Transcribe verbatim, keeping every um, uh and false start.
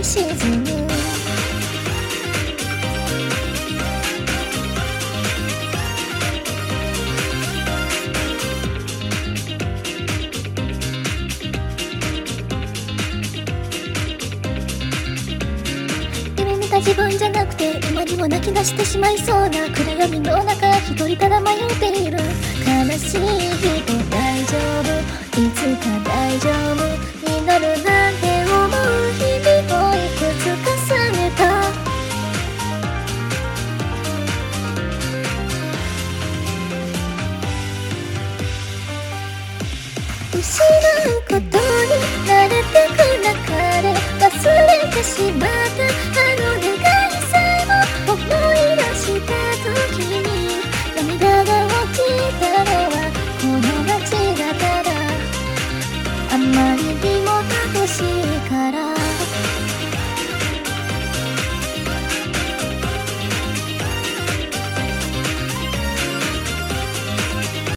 沈む。夢見た自分じゃなくて今にも泣き出してしまいそうな暗闇の中一人ただ迷っている。悲しい人大丈夫、いつか大丈夫になるなんて思う日々をいくつか重ねた。失うことに慣れてく中で忘れてしまう